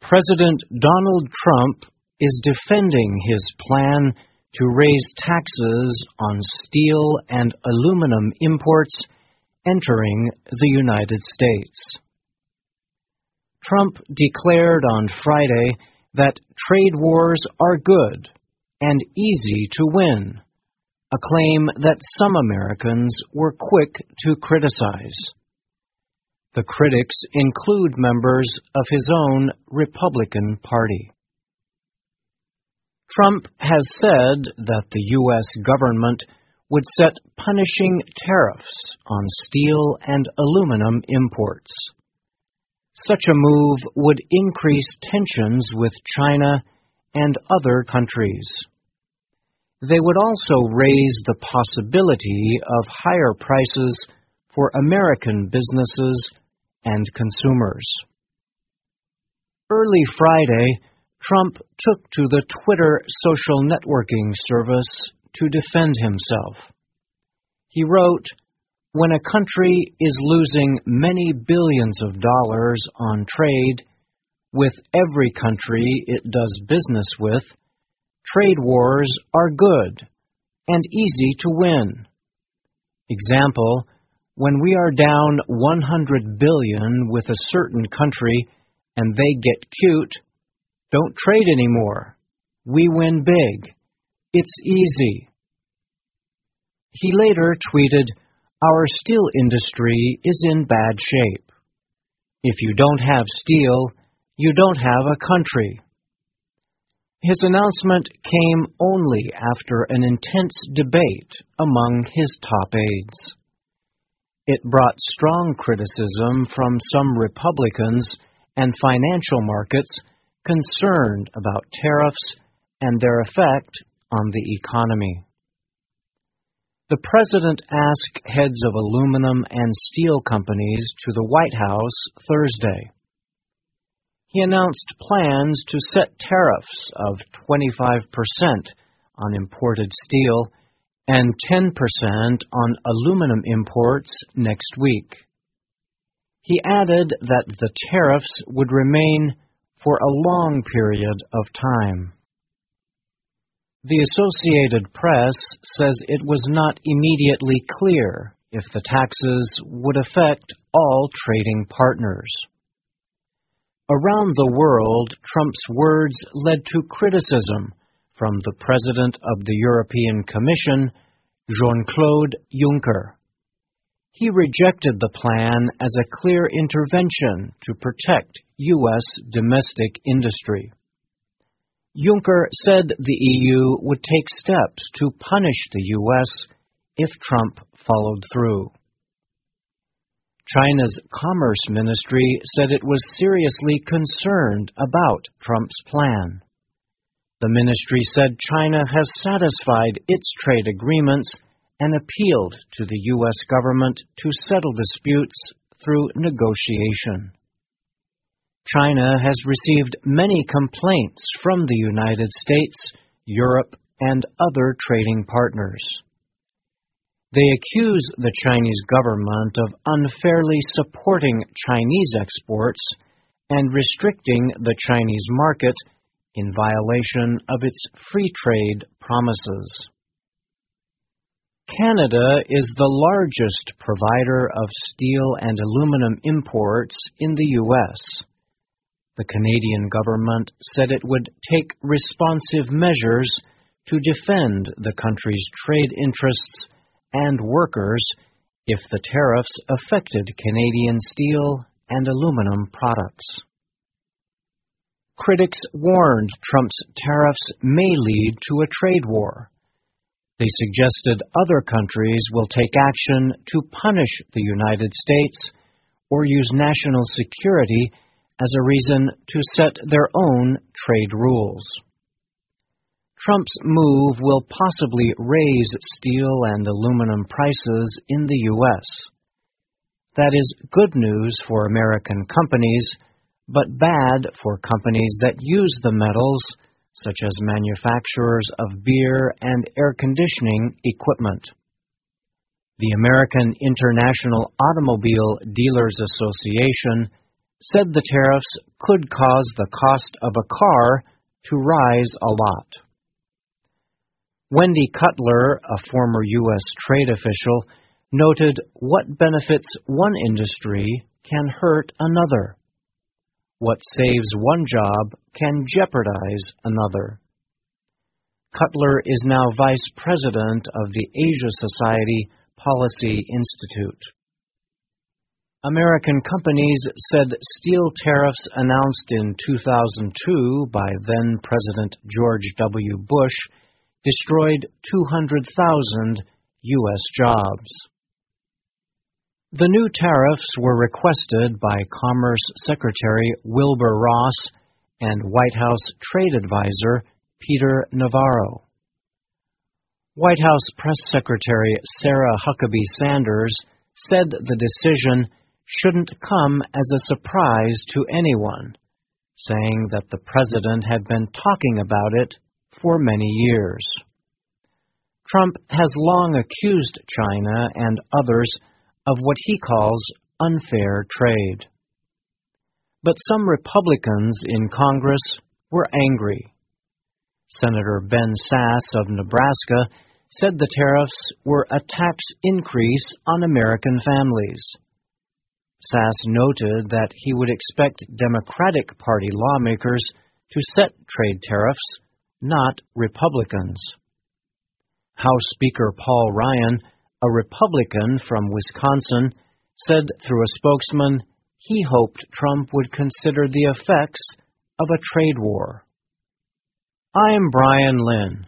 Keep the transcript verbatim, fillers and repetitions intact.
President Donald Trump is defending his plan to raise taxes on steel and aluminum imports entering the United States. Trump declared on Friday that trade wars are good and easy to win, a claim that some Americans were quick to criticize. The critics include members of his own Republican Party. Trump has said that the U S government would set punishing tariffs on steel and aluminum imports. Such a move would increase tensions with China and other countries. They would also raise the possibility of higher prices for American businesses and consumers. Early Friday, Trump took to the Twitter social networking service to defend himself. He wrote, "When a country is losing many billions of dollars on trade with every country it does business with, trade wars are good and easy to win. Example, when we are down one hundred billion dollars with a certain country and they get cute, don't trade anymore. We win big. It's easy." He later tweeted, "Our steel industry is in bad shape. If you don't have steel, you don't have a country." His announcement came only after an intense debate among his top aides. It brought strong criticism from some Republicans and financial markets concerned about tariffs and their effect on the economy. The president asked heads of aluminum and steel companies to the White House Thursday. He announced plans to set tariffs of twenty-five percent on imported steel and ten percent on aluminum imports next week. He added that the tariffs would remain for a long period of time. The Associated Press says it was not immediately clear if the taxes would affect all trading partners. Around the world, Trump's words led to criticism from the President of the European Commission, Jean-Claude Juncker. He rejected the plan as a clear intervention to protect U S domestic industry. Juncker said the E U would take steps to punish the U S if Trump followed through. China's Commerce Ministry said it was seriously concerned about Trump's plan. The ministry said China has satisfied its trade agreements and appealed to the U S government to settle disputes through negotiation. China has received many complaints from the United States, Europe, and other trading partners. They accuse the Chinese government of unfairly supporting Chinese exports and restricting the Chinese market in violation of its free trade promises. Canada is the largest provider of steel and aluminum imports in the U S. The Canadian government said it would take responsive measures to defend the country's trade interests and workers if the tariffs affected Canadian steel and aluminum products. Critics warned Trump's tariffs may lead to a trade war. They suggested other countries will take action to punish the United States or use national security as a reason to set their own trade rules. Trump's move will possibly raise steel and aluminum prices in the U S. That is good news for American companies, but bad for companies that use the metals, such as manufacturers of beer and air conditioning equipment. The American International Automobile Dealers Association said the tariffs could cause the cost of a car to rise a lot. Wendy Cutler, a former U S trade official, noted what benefits one industry can hurt another. What saves one job can jeopardize another. Cutler is now vice president of the Asia Society Policy Institute. American companies said steel tariffs announced in two thousand two by then-President George W. Bush destroyed two hundred thousand U S jobs. The new tariffs were requested by Commerce Secretary Wilbur Ross and White House Trade Advisor Peter Navarro. White House Press Secretary Sarah Huckabee Sanders said the decision shouldn't come as a surprise to anyone, saying that the president had been talking about it for many years. Trump has long accused China and others of what he calls unfair trade. But some Republicans in Congress were angry. Senator Ben Sasse of Nebraska said the tariffs were a tax increase on American families. Sasse noted that he would expect Democratic Party lawmakers to set trade tariffs, not Republicans. House Speaker Paul Ryan, a Republican from Wisconsin, said through a spokesman he hoped Trump would consider the effects of a trade war. I'm Brian Lynn.